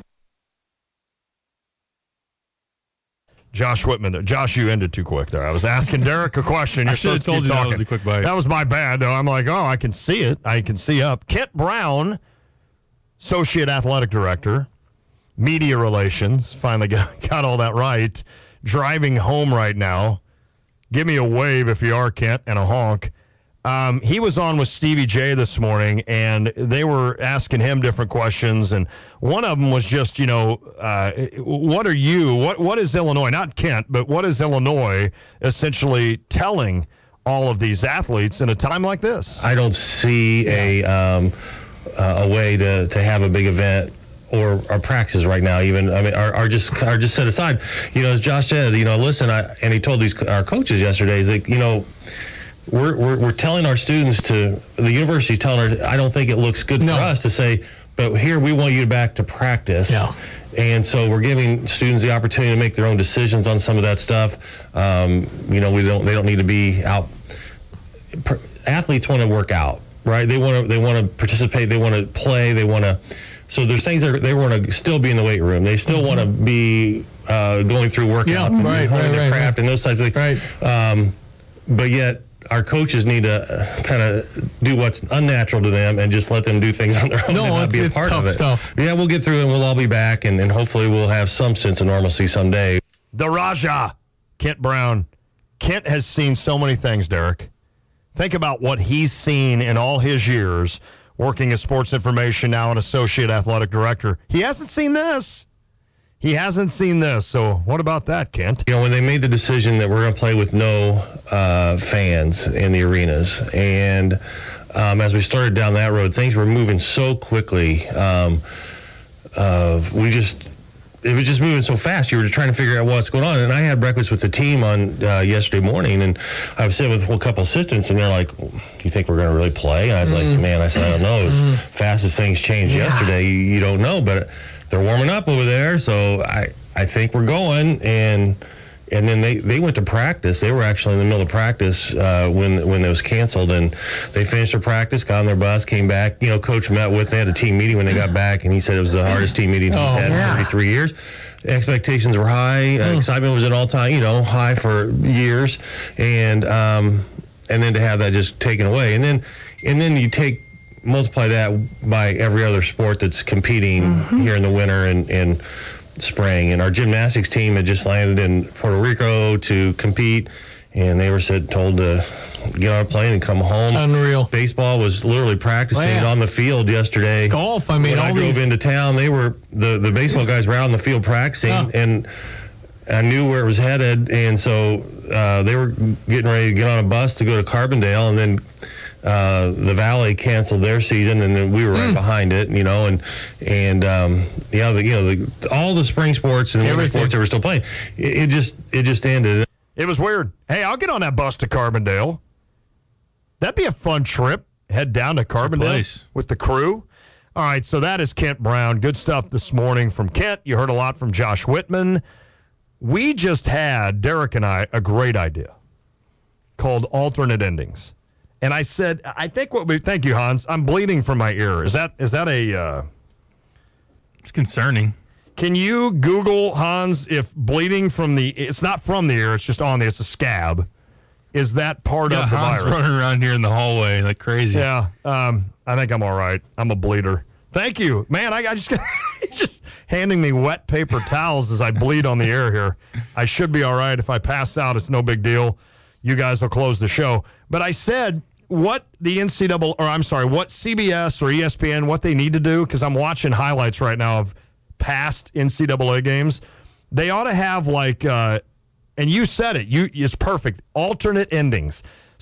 Josh Whitman. Josh, you ended too quick there. I was asking Derek a question. You're supposed to keep talking. That was a quick bite. That was my bad, though. I'm like, I can see it. I can see up. Kent Brown, Associate Athletic Director, Media Relations, finally got all that right. Driving home right now. Give me a wave if you are, Kent, and a honk. He was on with Stevie J this morning, and they were asking him different questions, and one of them was just, what is Illinois, not Kent, but what is Illinois essentially telling all of these athletes in a time like this? I don't see a way to have a big event or our practices right now even, are just set aside. As Josh said, listen, and he told our coaches yesterday, he's like, we're telling our students the university's telling us, I don't think it looks good for us to say, but here we want you back to practice. Yeah. And so we're giving students the opportunity to make their own decisions on some of that stuff. They don't need to be out. Athletes want to work out, right? They want to participate. They want to play. So there's things that they want to still be in the weight room. They still want to be going through workouts and honing their craft and those types of things. Right. But yet, our coaches need to kind of do what's unnatural to them and just let them do things on their own and not be a part of it. Stuff. Yeah, we'll get through it and we'll all be back and hopefully we'll have some sense of normalcy someday. The Raja, Kent Brown. Kent has seen so many things, Derek. Think about what he's seen in all his years working as sports information, now an associate athletic director. He hasn't seen this. So what about that, Kent? When they made the decision that we're going to play with no fans in the arenas, and as we started down that road, things were moving so quickly. It was just moving so fast. You were trying to figure out what's going on. And I had breakfast with the team on yesterday morning, and I was sitting with a couple assistants, and they're like, "Do you think we're going to really play?" And I was like, "Man," I said, "I don't know. As fast as things changed yesterday, you don't know, but they're warming up over there, so I think we're going." And then they went to practice. They were actually in the middle of practice when it was canceled, and they finished their practice, got on their bus, came back. Coach met with. They had a team meeting when they got back, and he said it was the hardest team meeting he's had in 33 years. Expectations were high. Excitement was at all-time, high for years, and then to have that just taken away, and then you multiply that by every other sport that's competing here in the winter and spring. And our gymnastics team had just landed in Puerto Rico to compete, and they were told to get on a plane and come home. Unreal. Baseball was literally practicing on the field yesterday. Golf, when I drove into town, they were the baseball guys were out on the field practicing, and I knew where it was headed, and so they were getting ready to get on a bus to go to Carbondale, and then the Valley canceled their season, and then we were right behind it, all the spring sports and winter sports that were still playing, it just ended. It was weird. Hey, I'll get on that bus to Carbondale. That'd be a fun trip. Head down to Carbondale with the crew. All right, so that is Kent Brown. Good stuff this morning from Kent. You heard a lot from Josh Whitman. We just had, Derek and I, a great idea called alternate endings. And I said, thank you, Hans. I'm bleeding from my ear. Is that a... It's concerning. Can you Google, Hans, if bleeding from it's not from the ear, it's just on there, it's a scab. Is that part of the Hans virus? Running around here in the hallway like crazy. Yeah, I think I'm all right. I'm a bleeder. Thank you. Man, I just got just handing me wet paper towels as I bleed on the air here. I should be all right. If I pass out, it's no big deal. You guys will close the show. But I said what the what CBS or ESPN, what they need to do, because I'm watching highlights right now of past NCAA games. They ought to have and you said it, it's perfect, alternate endings.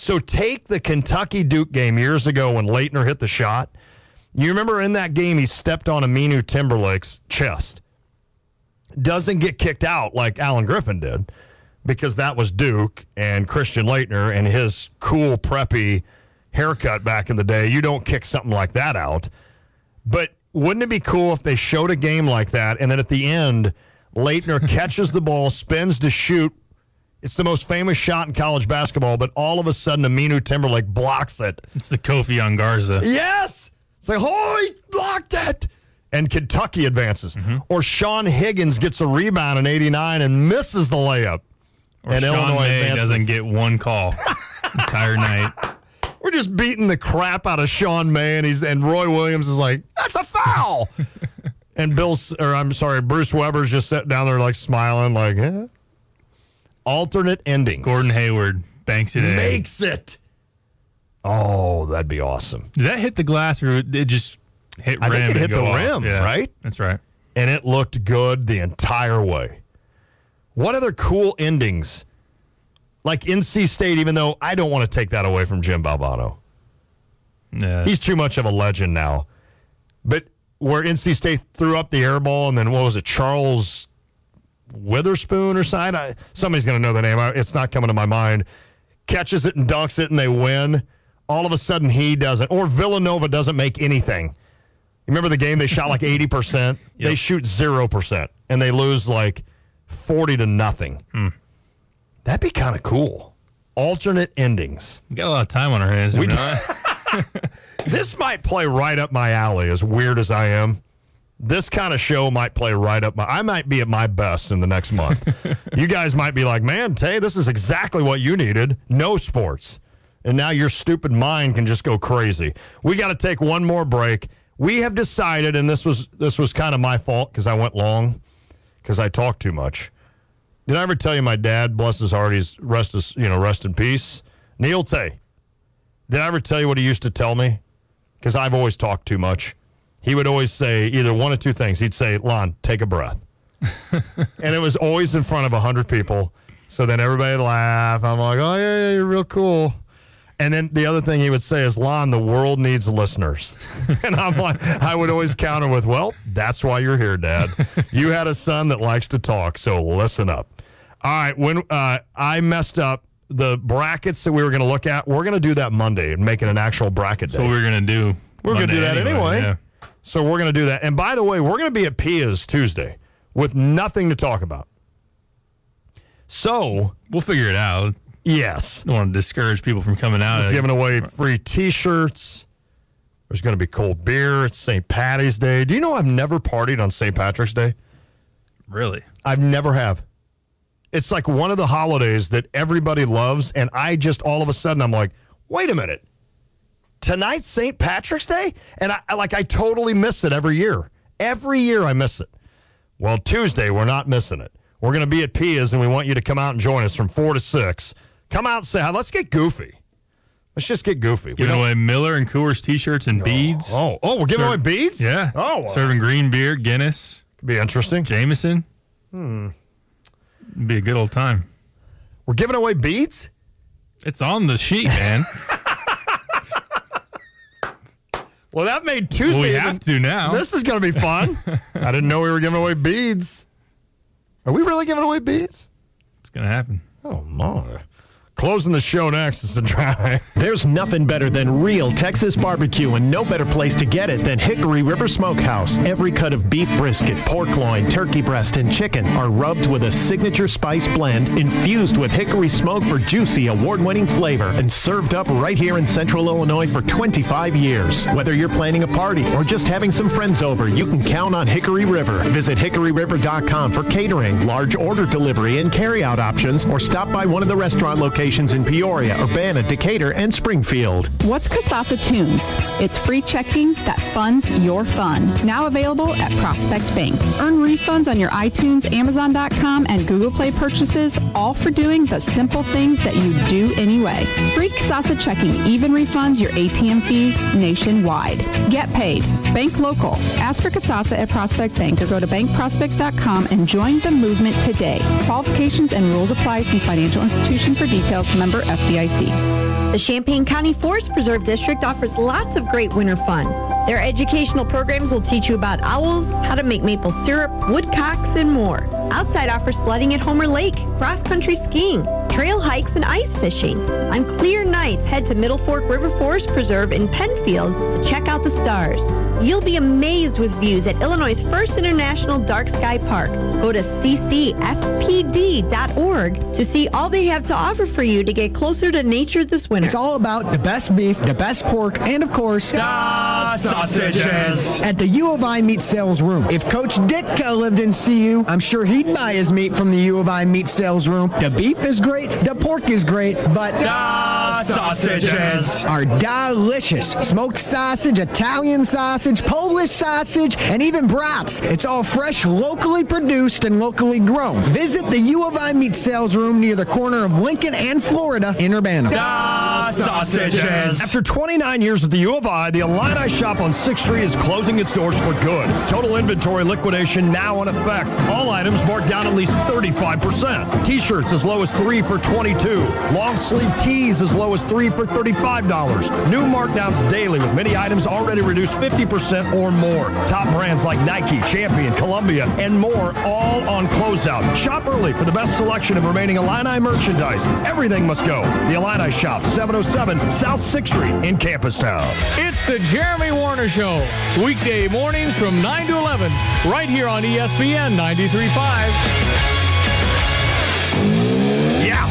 So take the Kentucky-Duke game years ago when Leitner hit the shot. You remember in that game he stepped on Aminu Timberlake's chest. Doesn't get kicked out like Alan Griffin did because that was Duke and Christian Leitner and his cool, preppy haircut back in the day. You don't kick something like that out. But wouldn't it be cool if they showed a game like that and then at the end, Leitner catches the ball, spins to shoot. It's the most famous shot in college basketball, but all of a sudden Aminu Timberlake blocks it. It's the Kofi on Garza. Yes! It's like, oh, he blocked it! And Kentucky advances. Or Sean Higgins gets a rebound in 89 and misses the layup. Or and Sean Illinois May advances. doesn't get one call entire night. We're just beating the crap out of Sean May, and Roy Williams is like, that's a foul! And Bruce Weber's just sitting down there like smiling, like, eh. Alternate endings. Gordon Hayward banks it in. Makes it. Oh, that'd be awesome. Did that hit the glass or it just hit rim? I think it hit and the go off? rim, Yeah, right? That's right. And it looked good the entire way. What other cool endings? Like NC State, even though I don't want to take that away from Jim Valvano. Yeah. He's too much of a legend now. But where NC State threw up the air ball and then, what was it, Charles Witherspoon or something? Somebody's going to know the name. It's not coming to my mind. Catches it and dunks it and they win. All of a sudden he doesn't. Or Villanova doesn't make anything. You remember the game? They shot like 80%. They shoot 0%. And they lose like 40-0. That'd be kind of cool. Alternate endings. We got a lot of time on our hands. We This might play right up my alley, as weird as I am. This kind of show might play right up I might be at my best in the next month. You guys might be like, man, Tay, this is exactly what you needed. No sports. And now your stupid mind can just go crazy. We got to take one more break. We have decided, and this was kind of my fault because I went long, because I talked too much. Did I ever tell you my dad, bless his heart, he's rest in peace? Neil Tay. Did I ever tell you what he used to tell me? Because I've always talked too much. He would always say either one of two things. He'd say, Lon, take a breath. And it was always in front of 100 people. So then everybody would laugh. I'm like, oh, yeah, you're real cool. And then the other thing he would say is, Lon, the world needs listeners. And I'm like, I would always counter with, well, that's why you're here, Dad. You had a son that likes to talk, so listen up. All right, when I messed up the brackets that we were going to look at, we're going to do that Monday and make it an actual bracket day. So we're going to do. We're going to do that anyway. Yeah. So we're going to do that. And by the way, we're going to be at Pia's Tuesday with nothing to talk about. So we'll figure it out. Yes. Don't want to discourage people from coming out. We're giving away free T-shirts. There's going to be cold beer. It's St. Patty's Day. Do you know I've never partied on St. Patrick's Day? Really? I've never have. It's like one of the holidays that everybody loves, and I just all of a sudden I'm like, wait a minute. Tonight's St. Patrick's Day? And I totally miss it every year. Every year I miss it. Well, Tuesday, we're not missing it. We're going to be at Pia's, and we want you to come out and join us from 4 to 6. Come out and say hi. Let's get goofy. Let's just get goofy. Giving away Miller and Coors T-shirts and beads. Oh, we're giving away beads? Yeah. Oh, serving green beer, Guinness. Could be interesting. Jameson. It'd be a good old time. We're giving away beads? It's on the sheet, man. Well, that made Tuesday. We have to now. This is going to be fun. I didn't know we were giving away beads. Are we really giving away beads? It's going to happen. Oh, my. Closing the show next is the drive. There's nothing better than real Texas barbecue, and no better place to get it than Hickory River Smokehouse. Every cut of beef brisket, pork loin, turkey breast, and chicken are rubbed with a signature spice blend infused with hickory smoke for juicy, award-winning flavor, and served up right here in Central Illinois for 25 years. Whether you're planning a party or just having some friends over, you can count on Hickory River. Visit hickoryriver.com for catering, large order delivery, and carryout options, or stop by one of the restaurant locations in Peoria, Urbana, Decatur, and Springfield. What's Kasasa Tunes? It's free checking that funds your fun. Now available at Prospect Bank. Earn refunds on your iTunes, Amazon.com, and Google Play purchases, all for doing the simple things that you do anyway. Free Kasasa checking even refunds your ATM fees nationwide. Get paid. Bank local. Ask for Kasasa at Prospect Bank or go to bankprospect.com and join the movement today. Qualifications and rules apply. See financial institution for details. details. Member FDIC. The Champaign County Forest Preserve District offers lots of great winter fun. Their educational programs will teach you about owls, how to make maple syrup, woodcocks, and more. Outside offers sledding at Homer Lake, cross-country skiing, trail hikes, and ice fishing. On clear nights, head to Middle Fork River Forest Preserve in Penfield to check out the stars. You'll be amazed with views at Illinois' first international dark sky park. Go to ccfpd.org to see all they have to offer for you to get closer to nature this winter. It's all about the best beef, the best pork, and of course, the sausages. At the U of I Meat Sales Room. If Coach Ditka lived in CU, I'm sure he'd buy his meat from the U of I Meat Sales Room. The beef is great, the pork is great, but the sausages are delicious. Smoked sausage, Italian sausage, Polish sausage, and even brats. It's all fresh, locally produced, and locally grown. Visit the U of I Meat Sales Room near the corner of Lincoln and Florida in Urbana. The sausages. After 29 years at the U of I, the Illini shop on 6th Street is closing its doors for good. Total inventory liquidation now in effect. All items marked down at least 35%. T-shirts as low as $3 for $22. Long sleeve tees as low as $3 for $35. New markdowns daily with many items already reduced 50% or more. Top brands like Nike, Champion, Columbia, and more, all on closeout. Shop early for the best selection of remaining Illini merchandise. Everything must go. The Illini Shop, 707 South 6th Street in Campustown. It's the Jeremy Warner Show. Weekday mornings from 9 to 11, right here on ESPN 93.5. Yeah.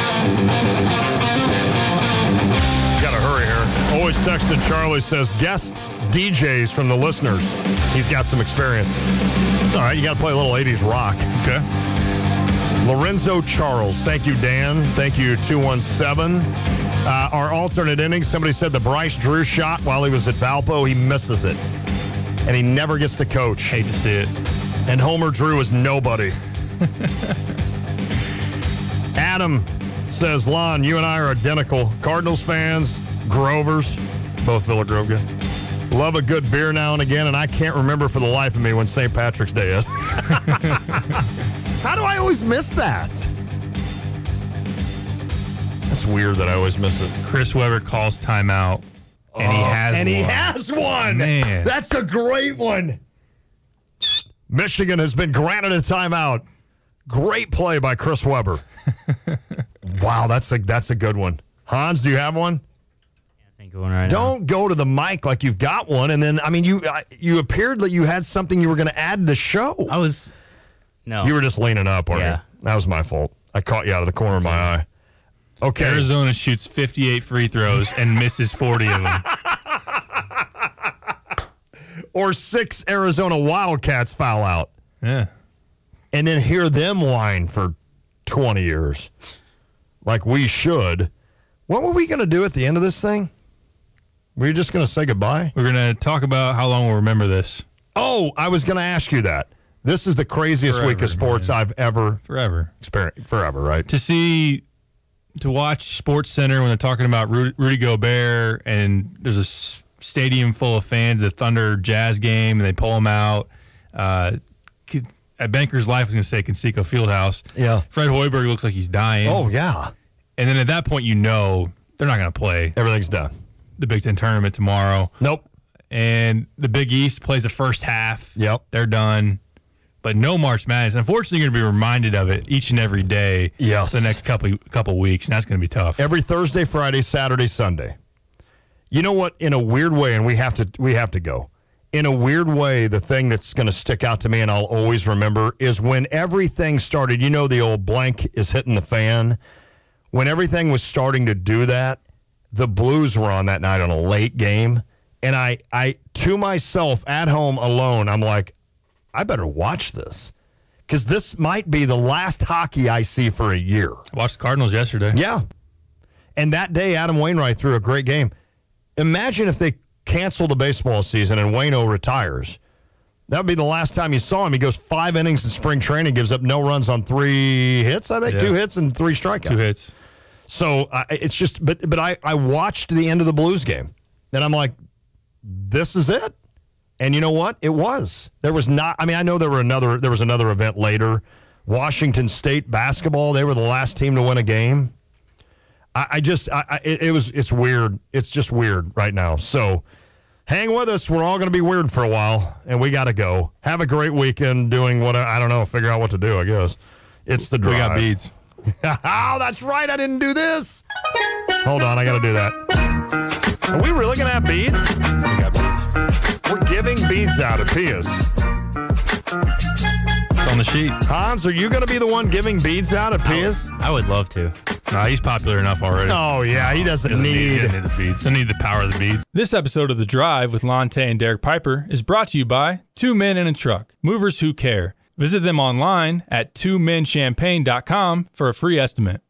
Gotta hurry here. Always texting Charlie says, guest DJs from the listeners. He's got some experience. It's all right. You got to play a little 80s rock. Okay. Lorenzo Charles. Thank you, Dan. Thank you, 217. Our alternate innings, somebody said the Bryce Drew shot while he was at Valpo, he misses it. And he never gets to coach. Hate to see it. And Homer Drew is nobody. Adam says, Lon, you and I are identical. Cardinals fans, Grovers, both Villa Grove good. Love a good beer now and again, and I can't remember for the life of me when St. Patrick's Day is. How do I always miss that? That's weird that I always miss it. Chris Webber calls timeout, and he has one. And he has one. Man. That's a great one. Michigan has been granted a timeout. Great play by Chris Webber. Wow, that's a good one. Hans, do you have one? Don't go to the mic like you've got one, and then, I mean, you appeared that you had something you were going to add to the show. No. You were just leaning up, weren't you? That was my fault. I caught you out of the corner of my eye. Okay. Arizona shoots 58 free throws and misses 40 of them. Or 6 Arizona Wildcats foul out. Yeah. And then hear them whine for 20 years. Like we should. What were we going to do at the end of this thing? Were you just going to say goodbye? We're going to talk about how long we'll remember this. Oh, I was going to ask you that. This is the craziest week of sports I've ever experienced. Forever, right? To watch Sports Center when they're talking about Rudy Gobert and there's a stadium full of fans at Thunder Jazz game and they pull him out. At Banker's Life, I was going to say Conseco Fieldhouse. Yeah. Fred Hoiberg looks like he's dying. Oh, yeah. And then at that point, you know they're not going to play. Everything's done. The Big Ten tournament tomorrow. Nope. And the Big East plays the first half. Yep. They're done. But no March Madness. Unfortunately, you're going to be reminded of it each and every day yes. for the next couple weeks, and that's going to be tough. Every Thursday, Friday, Saturday, Sunday. You know what? In a weird way, and we have to go. In a weird way, the thing that's going to stick out to me and I'll always remember is when everything started, you know the old blank is hitting the fan. When everything was starting to do that, the Blues were on that night on a late game. And I to myself at home alone, I'm like, I better watch this because this might be the last hockey I see for a year. I watched the Cardinals yesterday. Yeah. And that day, Adam Wainwright threw a great game. Imagine if they canceled the baseball season and Waino retires. That would be the last time you saw him. He goes 5 innings in spring training, gives up no runs on 3 hits, I think. Yeah. 2 hits and 3 strikeouts. 2 hits. So it's just, but I watched the end of the Blues game, and I'm like, this is it. And you know what? It was. There was not. I mean, I know there was another event later. Washington State basketball. They were the last team to win a game. It's weird. It's just weird right now. So hang with us. We're all going to be weird for a while, and we got to go. Have a great weekend doing what, I don't know, figure out what to do, I guess. It's the drive. We got beads. Oh, that's right. I didn't do this. Hold on. I got to do that. Are we really going to have beads? We got beads. We're giving beads out at Pia's. It's on the sheet. Hans, are you going to be the one giving beads out at Pia's? I would love to. Nah, he's popular enough already. Oh, yeah. He doesn't need the beads. Doesn't need the power of the beads. This episode of The Drive with Lante and Derek Piper is brought to you by Two Men in a Truck, movers who care. Visit them online at twomenchampagne.com for a free estimate.